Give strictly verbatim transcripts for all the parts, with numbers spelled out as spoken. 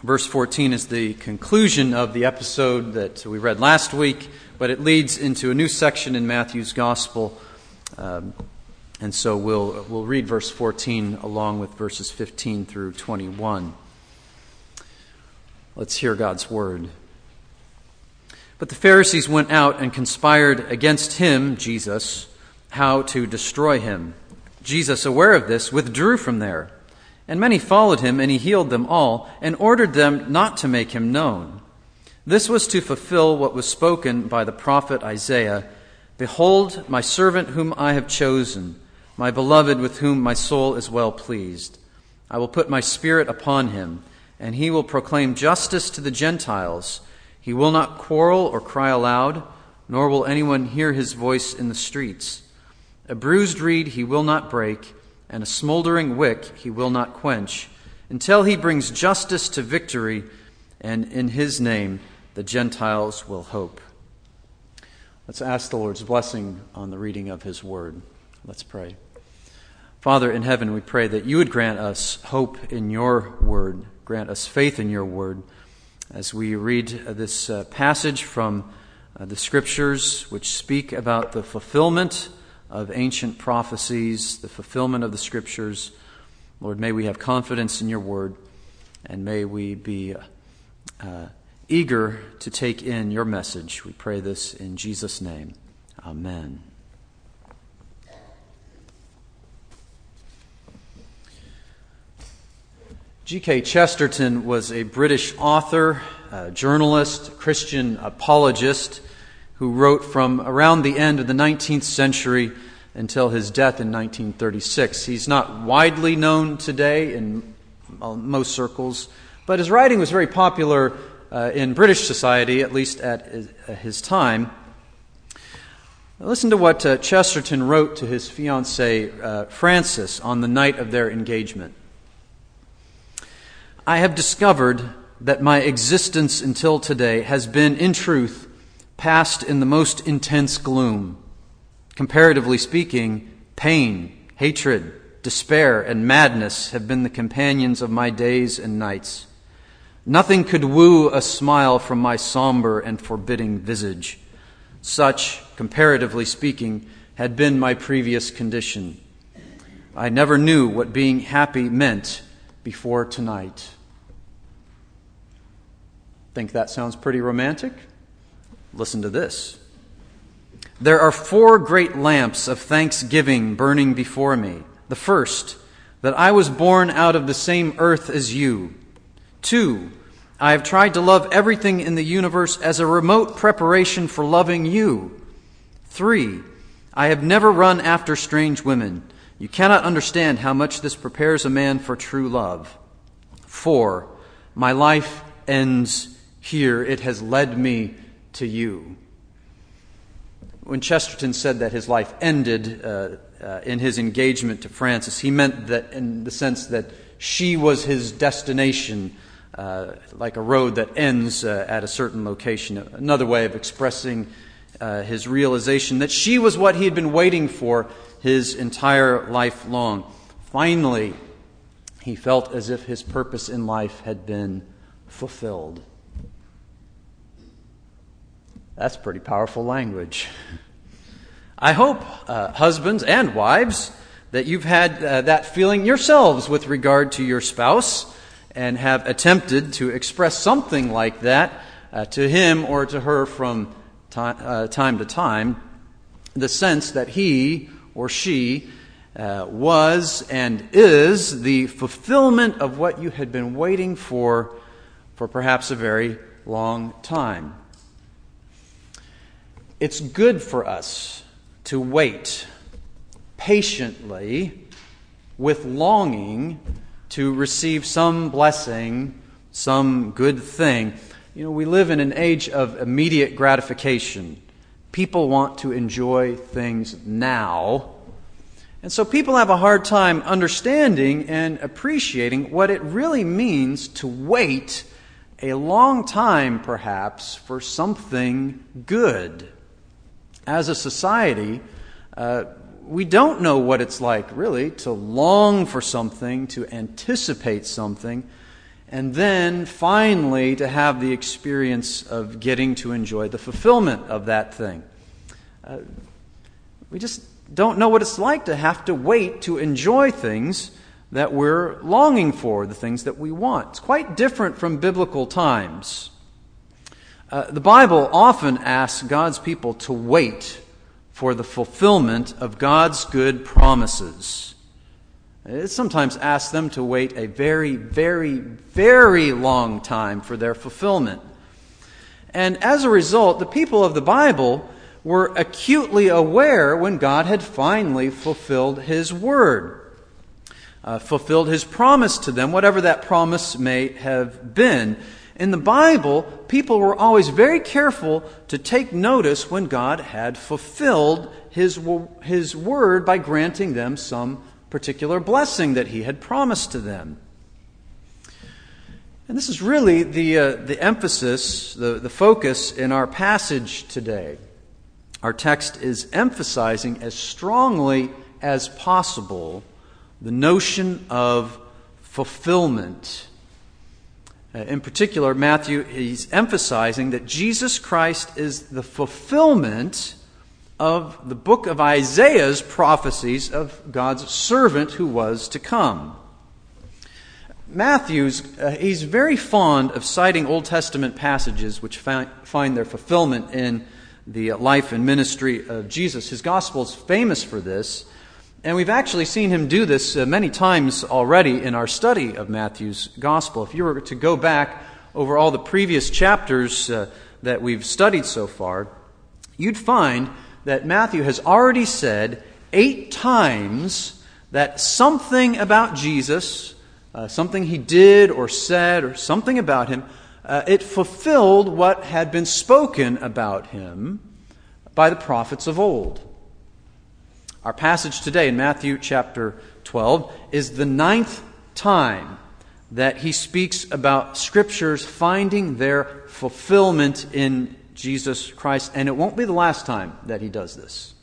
Verse fourteen is the conclusion of the episode that we read last week, but it leads into a new section in Matthew's Gospel. Um, and so we'll we'll read verse fourteen along with verses fifteen through twenty-one. Let's hear God's word. But the Pharisees went out and conspired against him, Jesus, how to destroy him. Jesus, aware of this, withdrew from there. And many followed him, and he healed them all, and ordered them not to make him known. This was to fulfill what was spoken by the prophet Isaiah. Behold, my servant whom I have chosen, my beloved with whom my soul is well pleased. I will put my spirit upon him, and he will proclaim justice to the Gentiles. He will not quarrel or cry aloud, nor will anyone hear his voice in the streets. A bruised reed he will not break, and a smoldering wick he will not quench, until he brings justice to victory, and in his name the Gentiles will hope. Let's ask the Lord's blessing on the reading of his word. Let's pray. Father in heaven, we pray that you would grant us hope in your word, grant us faith in your word, as we read this uh, passage from uh, the Scriptures, which speak about the fulfillment of ancient prophecies, the fulfillment of the Scriptures. Lord, may we have confidence in your word, and may we be uh, eager to take in your message. We pray this in Jesus' name. Amen. G K Chesterton was a British author, a journalist, Christian apologist, who wrote from around the end of the nineteenth century until his death in nineteen thirty-six. He's not widely known today in most circles, but his writing was very popular uh, in British society, at least at his time. Listen to what uh, Chesterton wrote to his fiancée, uh, Frances, on the night of their engagement. I have discovered that my existence until today has been, in truth, passed in the most intense gloom. Comparatively speaking, pain, hatred, despair, and madness have been the companions of my days and nights. Nothing could woo a smile from my somber and forbidding visage. Such, comparatively speaking, had been my previous condition. I never knew what being happy meant before tonight. Think that sounds pretty romantic? Listen to this. There are four great lamps of thanksgiving burning before me. The first, that I was born out of the same earth as you. Two, I have tried to love everything in the universe as a remote preparation for loving you. Three, I have never run after strange women. You cannot understand how much this prepares a man for true love. Four, my life ends here. It has led me to you. When Chesterton said that his life ended uh, uh, in his engagement to Frances, he meant that in the sense that she was his destination, uh, like a road that ends uh, at a certain location. Another way of expressing uh, his realization that she was what he had been waiting for his entire life long. Finally, he felt as if his purpose in life had been fulfilled. That's pretty powerful language. I hope, uh, husbands and wives, that you've had uh, that feeling yourselves with regard to your spouse and have attempted to express something like that uh, to him or to her from time, uh, time to time, the sense that he or she uh, was and is the fulfillment of what you had been waiting for for perhaps a very long time. It's good for us to wait patiently with longing to receive some blessing, some good thing. You know, we live in an age of immediate gratification. People want to enjoy things now. And so people have a hard time understanding and appreciating what it really means to wait a long time, perhaps, for something good. As a society, uh, we don't know what it's like, really, to long for something, to anticipate something, and then finally to have the experience of getting to enjoy the fulfillment of that thing. Uh, we just don't know what it's like to have to wait to enjoy things that we're longing for, the things that we want. It's quite different from biblical times. Uh, the Bible often asks God's people to wait for the fulfillment of God's good promises. It sometimes asks them to wait a very, very, very long time for their fulfillment. And as a result, the people of the Bible were acutely aware when God had finally fulfilled His word, uh, fulfilled His promise to them, whatever that promise may have been. In the Bible, people were always very careful to take notice when God had fulfilled His, His word by granting them some particular blessing that He had promised to them. And this is really the uh, the emphasis, the, the focus in our passage today. Our text is emphasizing as strongly as possible the notion of fulfillment. Uh, in particular, Matthew, he's emphasizing that Jesus Christ is the fulfillment of the book of Isaiah's prophecies of God's servant who was to come. Matthew's, uh, he's very fond of citing Old Testament passages which find, find their fulfillment in the life and ministry of Jesus. His gospel is famous for this, and we've actually seen him do this uh, many times already in our study of Matthew's gospel. If you were to go back over all the previous chapters uh, that we've studied so far, you'd find that Matthew has already said eight times that something about Jesus, uh, something he did or said or something about him, uh, it fulfilled what had been spoken about him by the prophets of old. Our passage today in Matthew chapter twelve is the ninth time that he speaks about Scriptures finding their fulfillment in Jesus Christ, and it won't be the last time that he does this.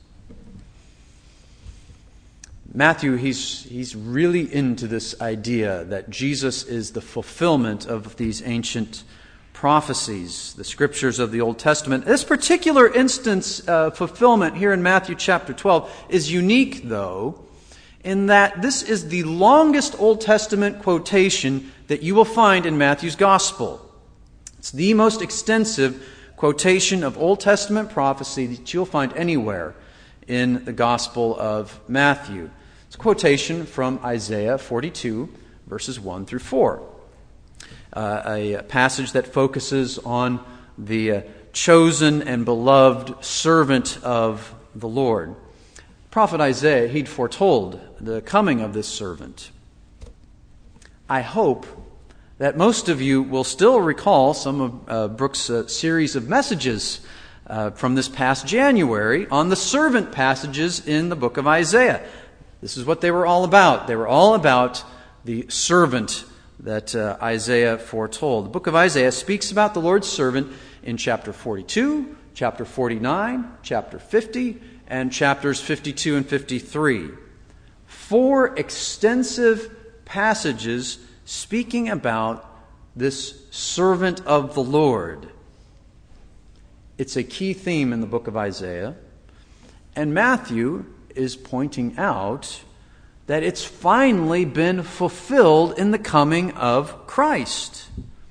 Matthew, he's he's really into this idea that Jesus is the fulfillment of these ancient prophecies, the Scriptures of the Old Testament. This particular instance of fulfillment here in Matthew chapter twelve is unique, though, in that this is the longest Old Testament quotation that you will find in Matthew's Gospel. It's the most extensive quotation of Old Testament prophecy that you'll find anywhere in the Gospel of Matthew. It's a quotation from Isaiah forty-two, verses one through four. Uh, a passage that focuses on the uh, chosen and beloved servant of the Lord. Prophet Isaiah, he'd foretold the coming of this servant. I hope that most of you will still recall some of uh, Brooks' uh, series of messages uh, from this past January on the servant passages in the book of Isaiah. This is what they were all about. They were all about the servant that uh, Isaiah foretold. The book of Isaiah speaks about the Lord's servant in chapter forty-two, chapter forty-nine, chapter fifty, and chapters fifty-two and fifty-three. Four extensive passages speaking about this servant of the Lord. It's a key theme in the book of Isaiah, and Matthew is pointing out that it's finally been fulfilled in the coming of Christ.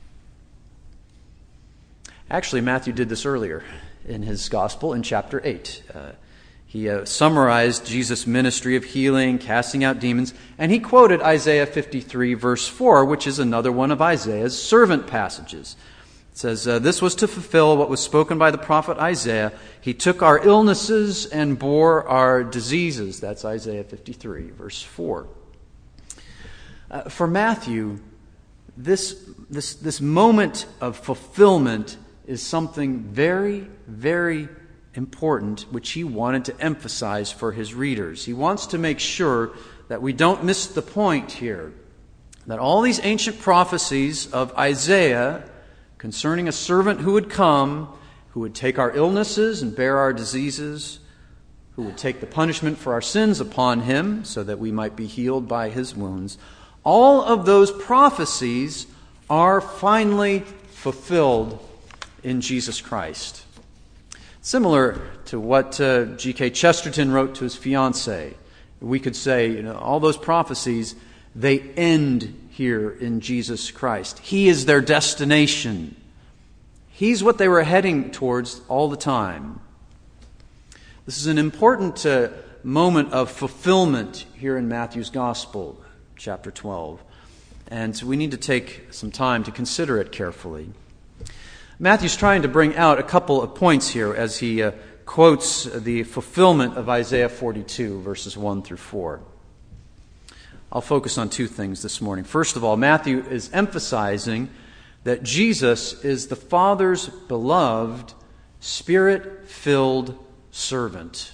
Actually, Matthew did this earlier in his gospel in chapter eight. Uh, he uh, summarized Jesus' ministry of healing, casting out demons, and he quoted Isaiah fifty-three, verse four, which is another one of Isaiah's servant passages. It says, uh, this was to fulfill what was spoken by the prophet Isaiah. He took our illnesses and bore our diseases. That's Isaiah fifty-three, verse four. Uh, for Matthew, this, this, this moment of fulfillment is something very, very important, which he wanted to emphasize for his readers. He wants to make sure that we don't miss the point here, that all these ancient prophecies of Isaiah concerning a servant who would come, who would take our illnesses and bear our diseases, who would take the punishment for our sins upon him so that we might be healed by his wounds. All of those prophecies are finally fulfilled in Jesus Christ. Similar to what uh, G K Chesterton wrote to his fiancée. We could say, you know, all those prophecies, they end here in Jesus Christ. He is their destination. He's what they were heading towards all the time. This is an important uh, moment of fulfillment here in Matthew's Gospel, chapter twelve. And so we need to take some time to consider it carefully. Matthew's trying to bring out a couple of points here as he uh, quotes the fulfillment of Isaiah forty-two, verses one through four. I'll focus on two things this morning. First of all, Matthew is emphasizing that Jesus is the Father's beloved, Spirit-filled servant.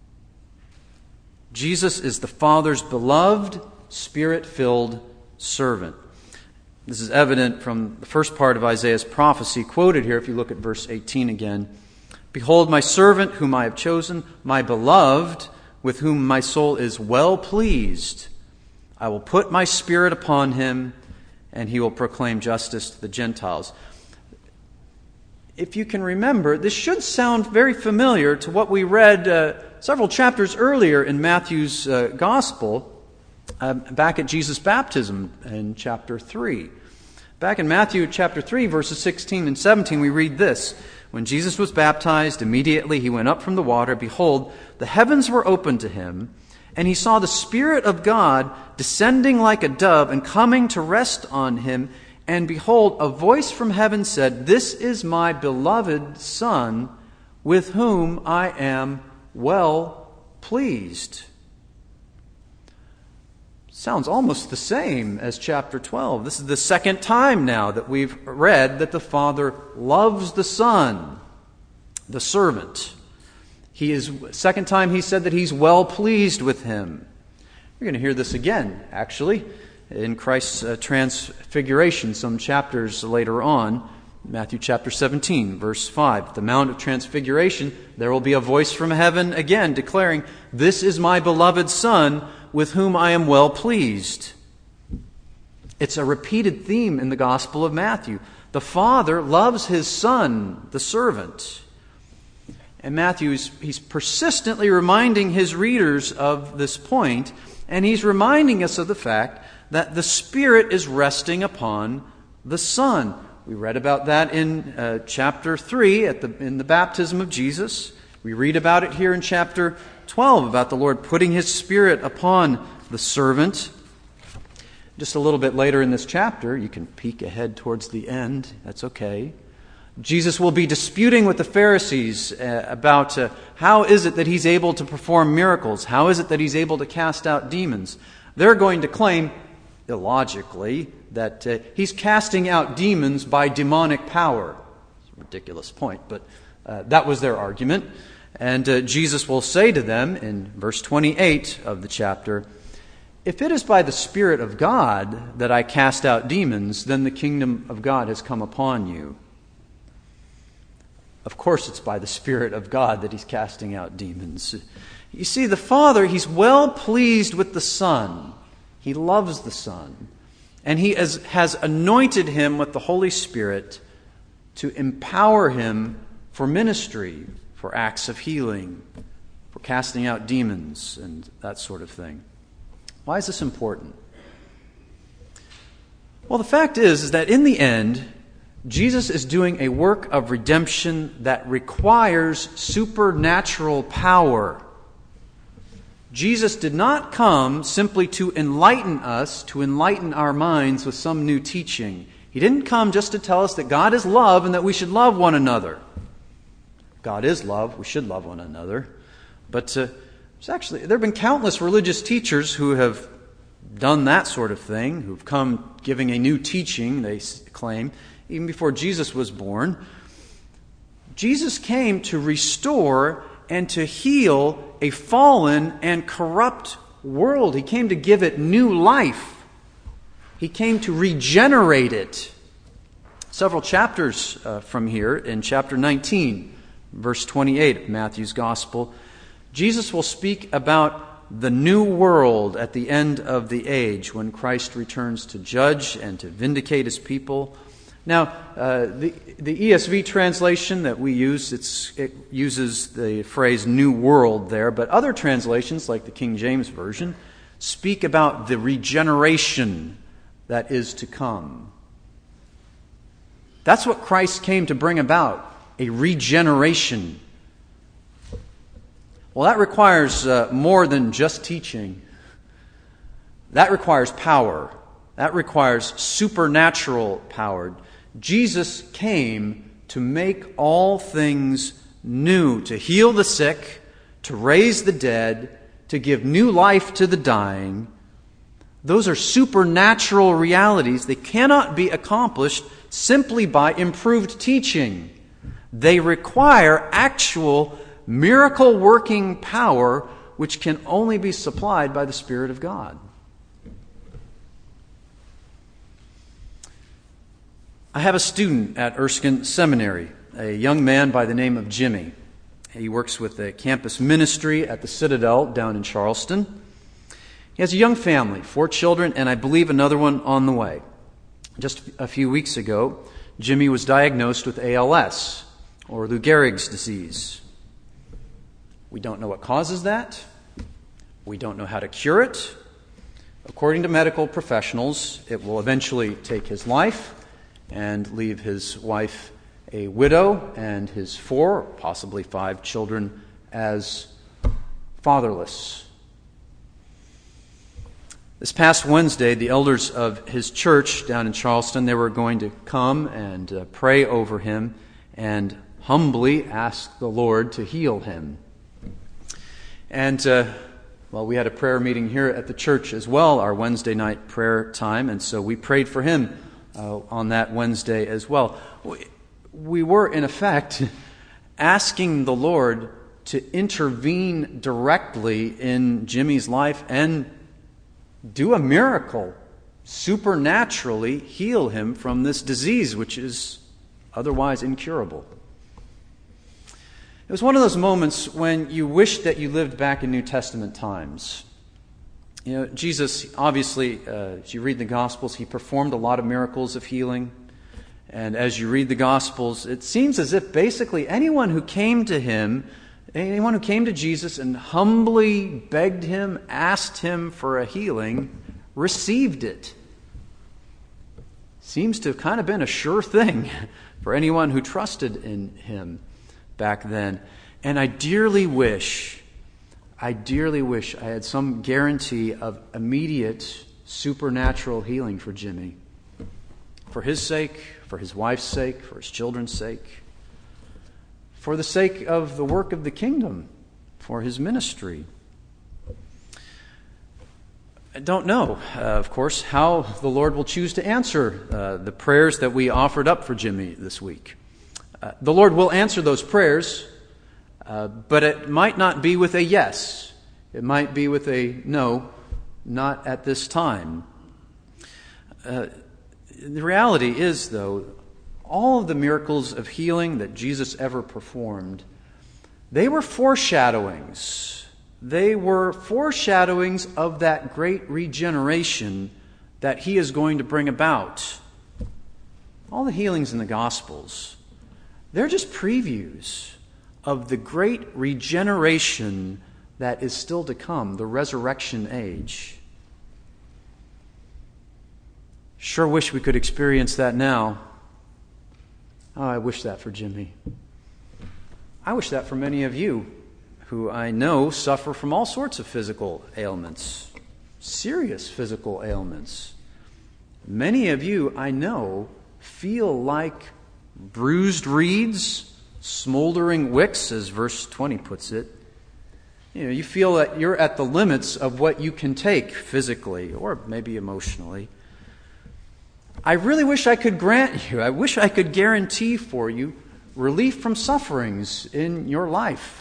Jesus is the Father's beloved, Spirit-filled servant. This is evident from the first part of Isaiah's prophecy, quoted here if you look at verse eighteen again. Behold, my servant whom I have chosen, my beloved, with whom my soul is well pleased. I will put my Spirit upon him, and he will proclaim justice to the Gentiles. If you can remember, this should sound very familiar to what we read uh, several chapters earlier in Matthew's uh, Gospel, uh, back at Jesus' baptism in chapter three. Back in Matthew chapter three, verses sixteen and seventeen, we read this. When Jesus was baptized, immediately he went up from the water. Behold, the heavens were opened to him, and he saw the Spirit of God descending like a dove and coming to rest on him. And behold, a voice from heaven said, This is my beloved Son, with whom I am well pleased. Sounds almost the same as chapter twelve. This is the second time now that we've read that the Father loves the Son, the servant. He is, second time he said that he's well pleased with him. You're going to hear this again, actually, in Christ's uh, transfiguration some chapters later on. Matthew chapter seventeen, verse five. At the Mount of Transfiguration, there will be a voice from heaven again declaring, This is my beloved Son, with whom I am well pleased. It's a repeated theme in the Gospel of Matthew. The Father loves his Son, the servant. And Matthew, is, he's persistently reminding his readers of this point, and he's reminding us of the fact that the Spirit is resting upon the Son. We read about that in uh, chapter three at the, in the baptism of Jesus. We read about it here in chapter twelve, about the Lord putting His Spirit upon the servant. Just a little bit later in this chapter, you can peek ahead towards the end, that's okay. Jesus will be disputing with the Pharisees uh, about uh, how is it that He's able to perform miracles? How is it that He's able to cast out demons? They're going to claim, illogically, that uh, He's casting out demons by demonic power. It's a ridiculous point, but uh, that was their argument. And uh, Jesus will say to them in verse twenty-eight of the chapter, If it is by the Spirit of God that I cast out demons, then the kingdom of God has come upon you. Of course it's by the Spirit of God that He's casting out demons. You see, the Father, He's well pleased with the Son. He loves the Son. And He has, has anointed Him with the Holy Spirit to empower Him for ministry, for acts of healing, for casting out demons, and that sort of thing. Why is this important? Well, the fact is, is that in the end, Jesus is doing a work of redemption that requires supernatural power. Jesus did not come simply to enlighten us, to enlighten our minds with some new teaching. He didn't come just to tell us that God is love and that we should love one another. God is love. We should love one another. But uh, there's actually there have been countless religious teachers who have done that sort of thing, who've come giving a new teaching, they claim, even before Jesus was born. Jesus came to restore and to heal a fallen and corrupt world. He came to give it new life. He came to regenerate it. Several chapters uh, from here, in chapter nineteen, verse twenty-eight of Matthew's Gospel, Jesus will speak about the new world at the end of the age when Christ returns to judge and to vindicate his people. Now, uh, the, the E S V translation that we use, it's, it uses the phrase new world there, but other translations, like the King James Version, speak about the regeneration that is to come. That's what Christ came to bring about, a regeneration. Well, that requires uh, more than just teaching. That requires power. That requires supernatural power. Jesus came to make all things new, to heal the sick, to raise the dead, to give new life to the dying. Those are supernatural realities. They cannot be accomplished simply by improved teaching. They require actual miracle-working power, which can only be supplied by the Spirit of God. I have a student at Erskine Seminary, a young man by the name of Jimmy. He works with the campus ministry at the Citadel down in Charleston. He has a young family, four children, and I believe another one on the way. Just a few weeks ago, Jimmy was diagnosed with A L S, or Lou Gehrig's disease. We don't know what causes that. We don't know how to cure it. According to medical professionals, it will eventually take his life and leave his wife a widow and his four, possibly five children as fatherless. This past Wednesday, the elders of his church down in Charleston, they were going to come and uh, pray over him and humbly ask the Lord to heal him. And, uh, well, we had a prayer meeting here at the church as well, our Wednesday night prayer time, and so we prayed for him uh, on that Wednesday as well. We, we were, in effect, asking the Lord to intervene directly in Jimmy's life and do a miracle, supernaturally heal him from this disease, which is otherwise incurable. It was one of those moments when you wish that you lived back in New Testament times. You know, Jesus, obviously, uh, as you read the Gospels, he performed a lot of miracles of healing. And as you read the Gospels, it seems as if basically anyone who came to him, anyone who came to Jesus and humbly begged him, asked him for a healing, received it. Seems to have kind of been a sure thing for anyone who trusted in him back then. And I dearly wish, I dearly wish I had some guarantee of immediate supernatural healing for Jimmy. For his sake, for his wife's sake, for his children's sake, for the sake of the work of the kingdom, for his ministry. I don't know, uh, of course, how the Lord will choose to answer uh, the prayers that we offered up for Jimmy this week. Uh, the Lord will answer those prayers, uh, but it might not be with a yes. It might be with a no, not at this time. Uh, the reality is, though, all of the miracles of healing that Jesus ever performed, they were foreshadowings. They were foreshadowings of that great regeneration that he is going to bring about. All the healings in the Gospels, they're just previews of the great regeneration that is still to come, the resurrection age. Sure wish we could experience that now. Oh, I wish that for Jimmy. I wish that for many of you who I know suffer from all sorts of physical ailments, serious physical ailments. Many of you I know feel like bruised reeds, smoldering wicks, as verse twenty puts it. You know, you feel that you're at the limits of what you can take physically or maybe emotionally. I really wish I could grant you, I wish I could guarantee for you relief from sufferings in your life.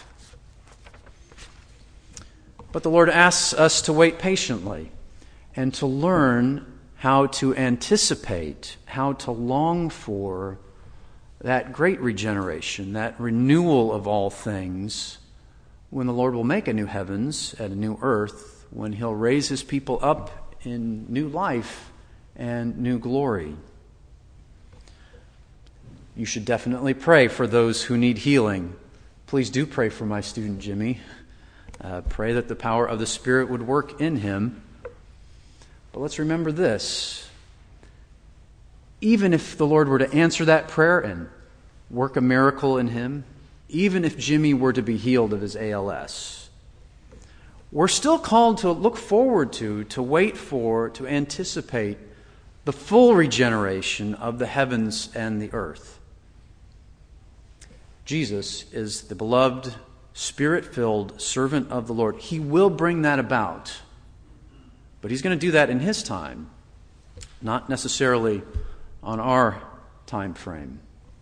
But the Lord asks us to wait patiently and to learn how to anticipate, how to long for that great regeneration, that renewal of all things when the Lord will make a new heavens and a new earth, when he'll raise his people up in new life and new glory. You should definitely pray for those who need healing. Please do pray for my student Jimmy. Uh, pray that the power of the Spirit would work in him. But let's remember this. Even if the Lord were to answer that prayer and work a miracle in him, even if Jimmy were to be healed of his A L S, we're still called to look forward to, to wait for, to anticipate the full regeneration of the heavens and the earth. Jesus is the beloved, Spirit-filled servant of the Lord. He will bring that about. But he's going to do that in his time, not necessarily on our time frame.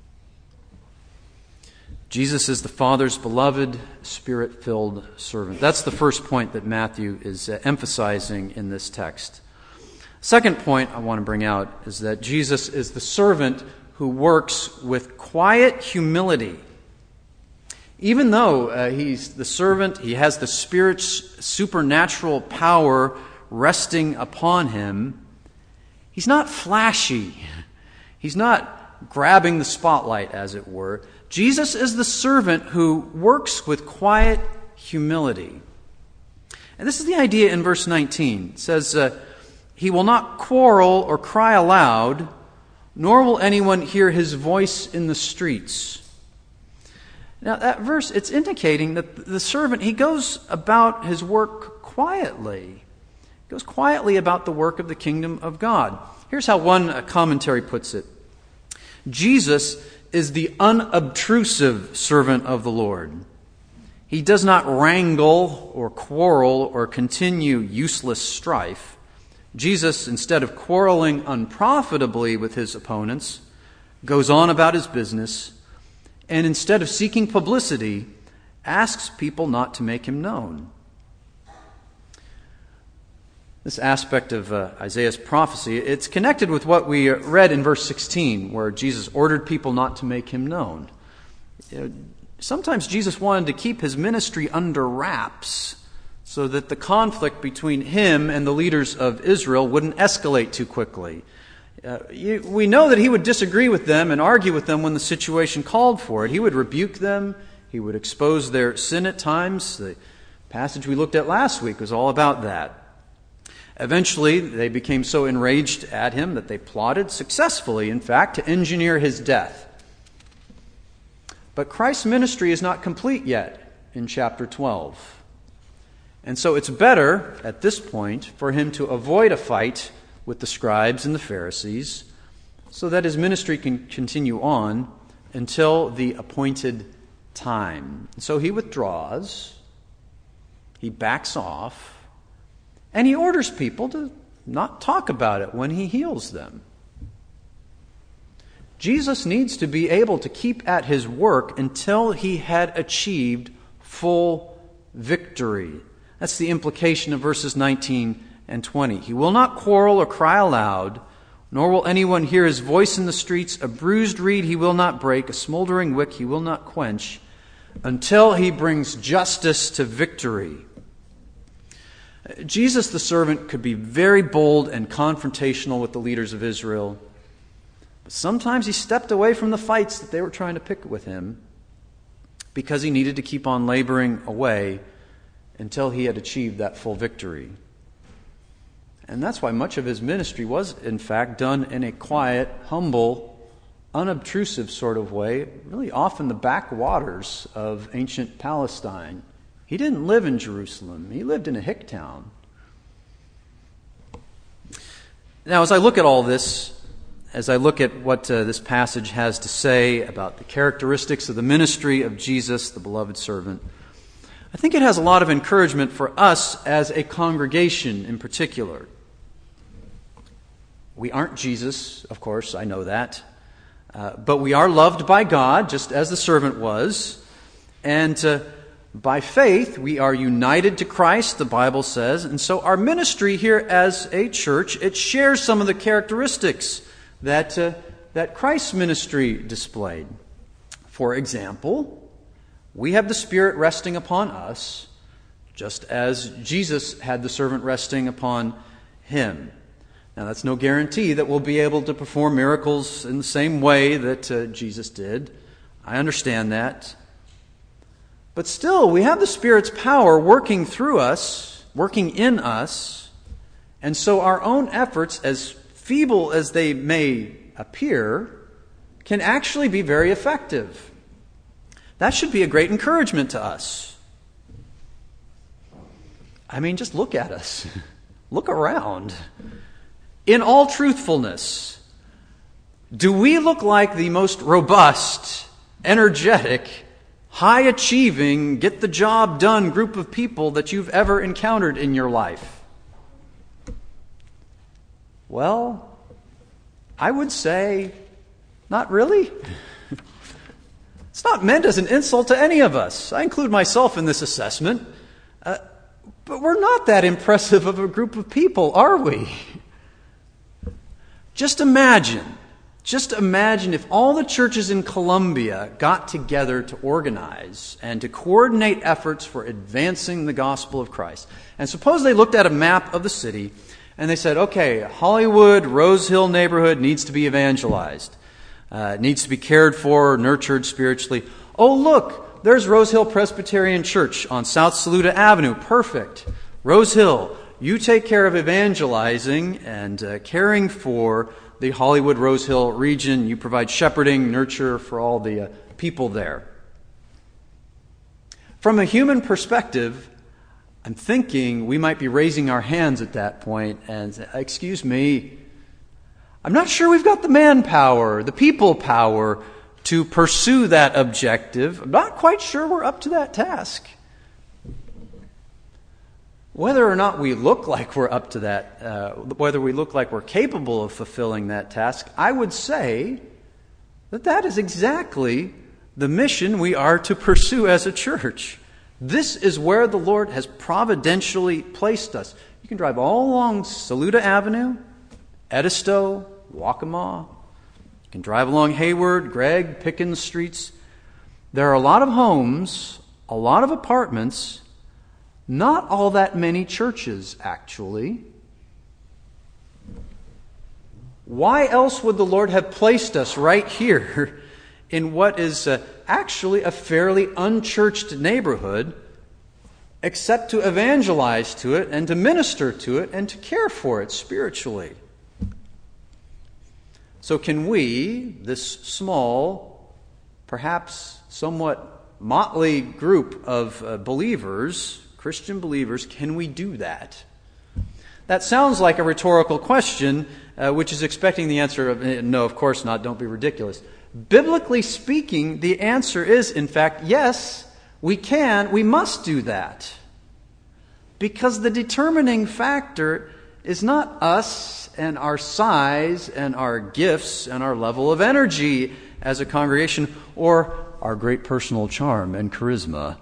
Jesus is the Father's beloved, Spirit-filled servant. That's the first point that Matthew is uh, emphasizing in this text. Second point I want to bring out is that Jesus is the servant who works with quiet humility. Even though uh, he's the servant, he has the Spirit's supernatural power resting upon him, he's not flashy. He's not grabbing the spotlight, as it were. Jesus is the servant who works with quiet humility. And this is the idea in verse nineteen. It says, uh, he will not quarrel or cry aloud, nor will anyone hear his voice in the streets. Now, that verse, it's indicating that the servant, he goes about his work quietly. He goes quietly about the work of the kingdom of God. Here's how one commentary puts it. Jesus is the unobtrusive servant of the Lord. He does not wrangle or quarrel or continue useless strife. Jesus, instead of quarreling unprofitably with his opponents, goes on about his business, and instead of seeking publicity, asks people not to make him known. This aspect of uh, Isaiah's prophecy, it's connected with what we read in verse sixteen, where Jesus ordered people not to make him known. You know, sometimes Jesus wanted to keep his ministry under wraps so that the conflict between him and the leaders of Israel wouldn't escalate too quickly. Uh, you, we know that he would disagree with them and argue with them when the situation called for it. He would rebuke them. He would expose their sin at times. The passage we looked at last week was all about that. Eventually, they became so enraged at him that they plotted successfully, in fact, to engineer his death. But Christ's ministry is not complete yet in chapter twelve. And so it's better, at this point, for him to avoid a fight with the scribes and the Pharisees so that his ministry can continue on until the appointed time. So he withdraws, he backs off, and he orders people to not talk about it when he heals them. Jesus needs to be able to keep at his work until he had achieved full victory. That's the implication of verses nineteen and twenty. He will not quarrel or cry aloud, nor will anyone hear his voice in the streets. A bruised reed he will not break, a smoldering wick he will not quench, until he brings justice to victory. Jesus the servant could be very bold and confrontational with the leaders of Israel, but sometimes he stepped away from the fights that they were trying to pick with him because he needed to keep on laboring away until he had achieved that full victory. And that's why much of his ministry was, in fact, done in a quiet, humble, unobtrusive sort of way, really off in the backwaters of ancient Palestine. He didn't live in Jerusalem. He lived in a hick town. Now, as I look at all this, as I look at what uh, this passage has to say about the characteristics of the ministry of Jesus, the beloved servant, I think it has a lot of encouragement for us as a congregation in particular. We aren't Jesus, of course, I know that. Uh, but we are loved by God, just as the servant was. And uh, by faith, we are united to Christ, the Bible says. And so our ministry here as a church, it shares some of the characteristics that, uh, that Christ's ministry displayed. For example, we have the Spirit resting upon us, just as Jesus had the servant resting upon him. Now, that's no guarantee that we'll be able to perform miracles in the same way that uh, Jesus did. I understand that. But still, we have the Spirit's power working through us, working in us, and so our own efforts, as feeble as they may appear, can actually be very effective. That should be a great encouragement to us. I mean, just look at us. Look around. In all truthfulness, do we look like the most robust, energetic, high-achieving, get-the-job-done group of people that you've ever encountered in your life? Well, I would say, not really. It's not meant as an insult to any of us. I include myself in this assessment. Uh, but we're not that impressive of a group of people, are we? Just imagine, just imagine if all the churches in Colombia got together to organize and to coordinate efforts for advancing the gospel of Christ. And suppose they looked at a map of the city and they said, okay, Hollywood, Rose Hill neighborhood needs to be evangelized. Uh, it needs to be cared for, nurtured spiritually. Oh, look, there's Rose Hill Presbyterian Church on South Saluda Avenue. Perfect. Rose Hill, you take care of evangelizing and uh, caring for the Hollywood Rose Hill region. You provide shepherding, nurture for all the uh, people there. From a human perspective, I'm thinking we might be raising our hands at that point and say, excuse me, I'm not sure we've got the manpower, the people power to pursue that objective. I'm not quite sure we're up to that task. Whether or not we look like we're up to that, uh, whether we look like we're capable of fulfilling that task, I would say that that is exactly the mission we are to pursue as a church. This is where the Lord has providentially placed us. You can drive all along Saluda Avenue, Edisto, Waccamaw. You can drive along Hayward, Gregg, Pickens streets. There are a lot of homes, a lot of apartments, not all that many churches, actually. Why else would the Lord have placed us right here in what is uh, actually a fairly unchurched neighborhood, except to evangelize to it and to minister to it and to care for it spiritually? So can we, this small, perhaps somewhat motley group of uh, believers, Christian believers, can we do that? That sounds like a rhetorical question, uh, which is expecting the answer of, no, of course not, don't be ridiculous. Biblically speaking, the answer is, in fact, yes, we can, we must do that. Because the determining factor is not us and our size and our gifts and our level of energy as a congregation or our great personal charm and charisma.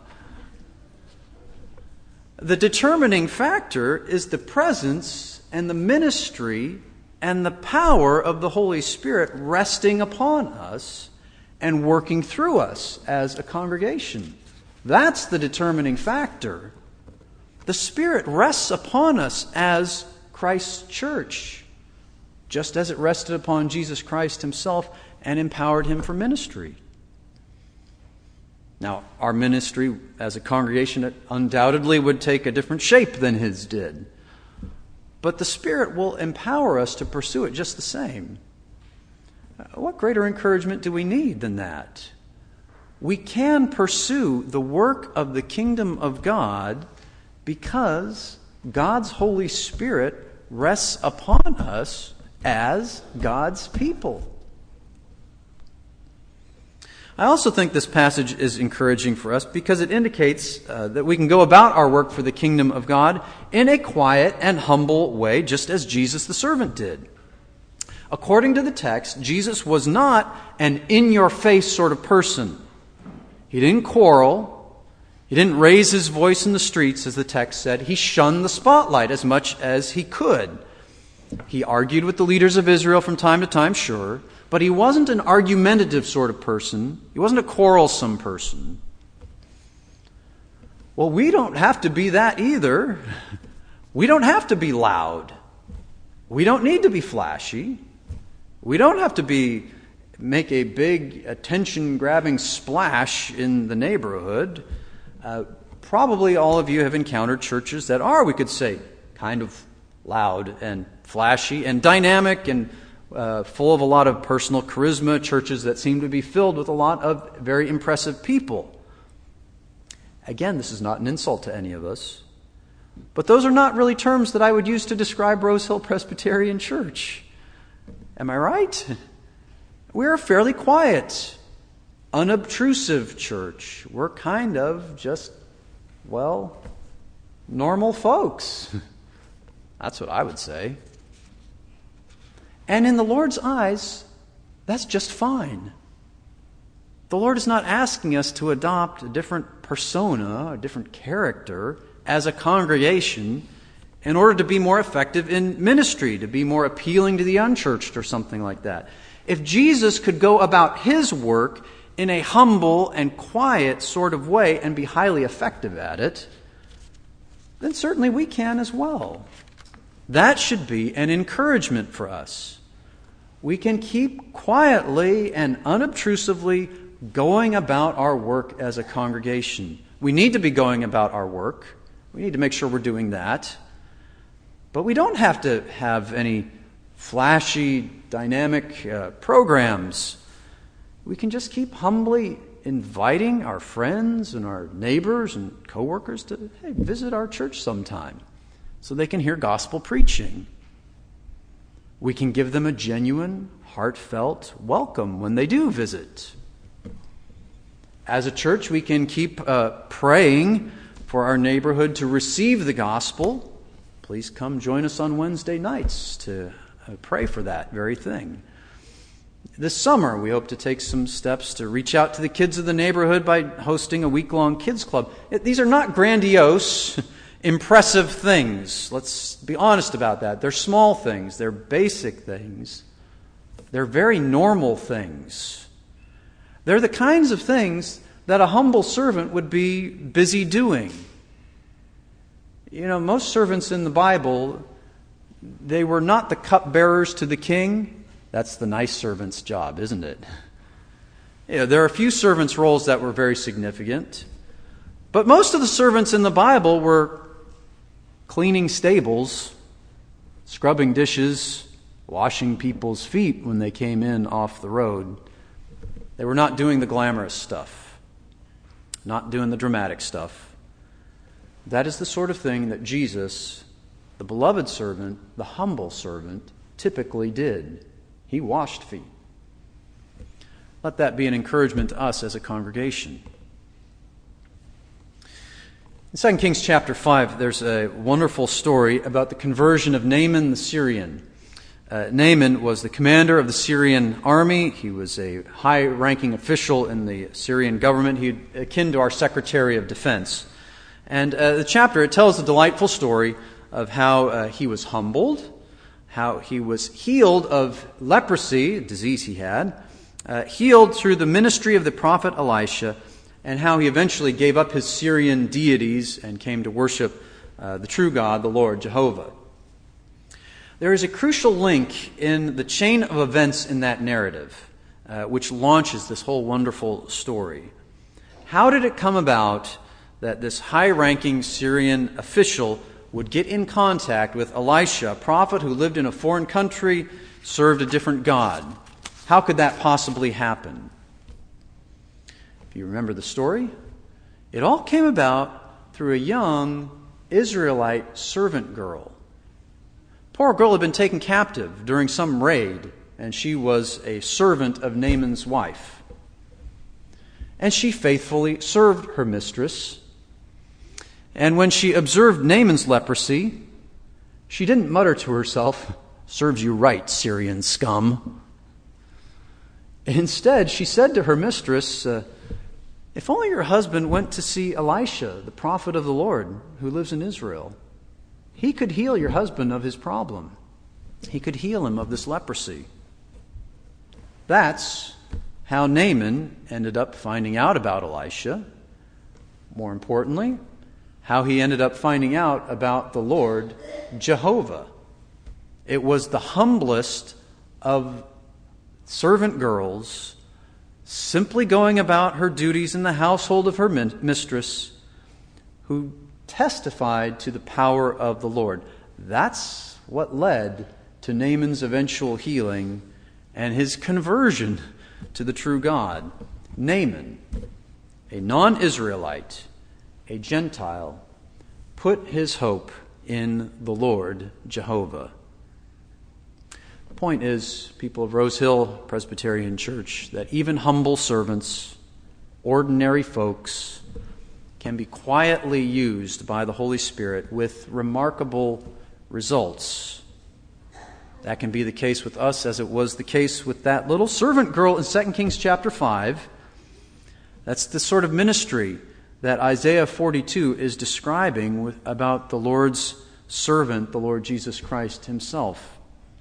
The determining factor is the presence and the ministry and the power of the Holy Spirit resting upon us and working through us as a congregation. That's the determining factor. The Spirit rests upon us as Christ's church, just as it rested upon Jesus Christ himself and empowered him for ministry. Now, our ministry as a congregation it undoubtedly would take a different shape than his did. But the Spirit will empower us to pursue it just the same. What greater encouragement do we need than that? We can pursue the work of the kingdom of God because God's Holy Spirit rests upon us as God's people. I also think this passage is encouraging for us because it indicates uh, that we can go about our work for the kingdom of God in a quiet and humble way, just as Jesus the servant did. According to the text, Jesus was not an in-your-face sort of person. He didn't quarrel. He didn't raise his voice in the streets, as the text said. He shunned the spotlight as much as he could. He argued with the leaders of Israel from time to time, sure, but he wasn't an argumentative sort of person. He wasn't a quarrelsome person. Well, we don't have to be that either. We don't have to be loud. We don't need to be flashy. We don't have to be make a big attention-grabbing splash in the neighborhood. Uh, probably all of you have encountered churches that are, we could say, kind of loud and flashy and dynamic and uh, full of a lot of personal charisma, churches that seem to be filled with a lot of very impressive people. Again, this is not an insult to any of us, but those are not really terms that I would use to describe Rose Hill Presbyterian Church. Am I right? We're a fairly quiet, unobtrusive church. We're kind of just, well, normal folks. That's what I would say. And in the Lord's eyes, that's just fine. The Lord is not asking us to adopt a different persona, a different character as a congregation in order to be more effective in ministry, to be more appealing to the unchurched or something like that. If Jesus could go about his work in a humble and quiet sort of way and be highly effective at it, then certainly we can as well. That should be an encouragement for us. We can keep quietly and unobtrusively going about our work as a congregation. We need to be going about our work. We need to make sure we're doing that. But we don't have to have any flashy, dynamic uh, programs. We can just keep humbly inviting our friends and our neighbors and coworkers to, hey, visit our church sometime so they can hear gospel preaching. We can give them a genuine, heartfelt welcome when they do visit. As a church, we can keep uh, praying for our neighborhood to receive the gospel. Please come join us on Wednesday nights to uh, pray for that very thing. This summer, we hope to take some steps to reach out to the kids of the neighborhood by hosting a week-long kids club. It, these are not grandiose, impressive things. Let's be honest about that. They're small things. They're basic things. They're very normal things. They're the kinds of things that a humble servant would be busy doing. You know, most servants in the Bible, they were not the cupbearers to the king. That's the nice servant's job, isn't it? You know, there are a few servants' roles that were very significant, but most of the servants in the Bible were cleaning stables, scrubbing dishes, washing people's feet when they came in off the road. They were not doing the glamorous stuff, not doing the dramatic stuff. That is the sort of thing that Jesus, the beloved servant, the humble servant, typically did. He washed feet. Let that be an encouragement to us as a congregation. In Second Kings chapter five, there's a wonderful story about the conversion of Naaman the Syrian. Uh, Naaman was the commander of the Syrian army. He was a high-ranking official in the Syrian government. He akin to our Secretary of Defense. And uh, the chapter, it tells a delightful story of how uh, he was humbled, how he was healed of leprosy, a disease he had, uh, healed through the ministry of the prophet Elisha, and how he eventually gave up his Syrian deities and came to worship uh, the true God, the Lord, Jehovah. There is a crucial link in the chain of events in that narrative, uh, which launches this whole wonderful story. How did it come about that this high-ranking Syrian official would get in contact with Elisha, a prophet who lived in a foreign country, served a different God? How could that possibly happen? If you remember the story, it all came about through a young Israelite servant girl. Poor girl had been taken captive during some raid, and she was a servant of Naaman's wife. And she faithfully served her mistress. And when she observed Naaman's leprosy, she didn't mutter to herself, "Serves you right, Syrian scum." Instead, she said to her mistress, uh, "If only your husband went to see Elisha, the prophet of the Lord, who lives in Israel. He could heal your husband of his problem. He could heal him of this leprosy." That's how Naaman ended up finding out about Elisha. More importantly, how he ended up finding out about the Lord Jehovah. It was the humblest of servant girls, simply going about her duties in the household of her mistress, who testified to the power of the Lord. That's what led to Naaman's eventual healing and his conversion to the true God. Naaman, a non-Israelite, a Gentile, put his hope in the Lord Jehovah. The point is, people of Rose Hill Presbyterian Church, that even humble servants, ordinary folks, can be quietly used by the Holy Spirit with remarkable results. That can be the case with us, as it was the case with that little servant girl in Second Kings chapter five. That's the sort of ministry that Isaiah forty-two is describing with, about the Lord's servant, the Lord Jesus Christ himself.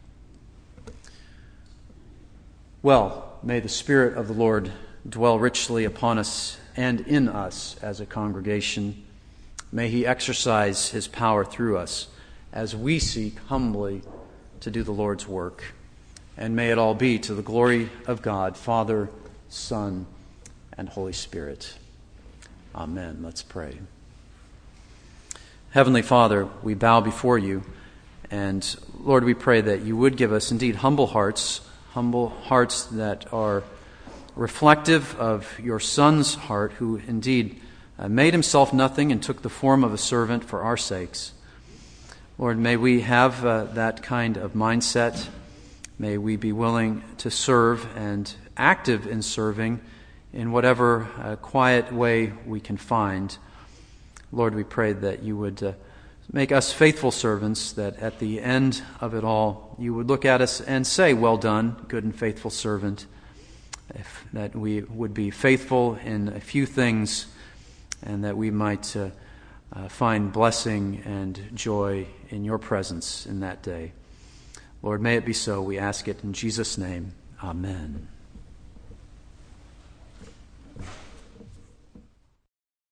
Well, may the Spirit of the Lord dwell richly upon us and in us as a congregation. May he exercise his power through us as we seek humbly to do the Lord's work. And may it all be to the glory of God, Father, Son, and Holy Spirit. Amen. Let's pray. Heavenly Father, we bow before you, and Lord, we pray that you would give us indeed humble hearts, humble hearts that are reflective of your Son's heart, who indeed uh, made himself nothing and took the form of a servant for our sakes. Lord, may we have uh, that kind of mindset. May we be willing to serve and active in serving in whatever uh, quiet way we can find. Lord, we pray that you would uh, make us faithful servants, that at the end of it all, you would look at us and say, "Well done, good and faithful servant." If, that we would be faithful in a few things, and that we might uh, uh, find blessing and joy in your presence in that day. Lord, may it be so. We ask it in Jesus' name. Amen.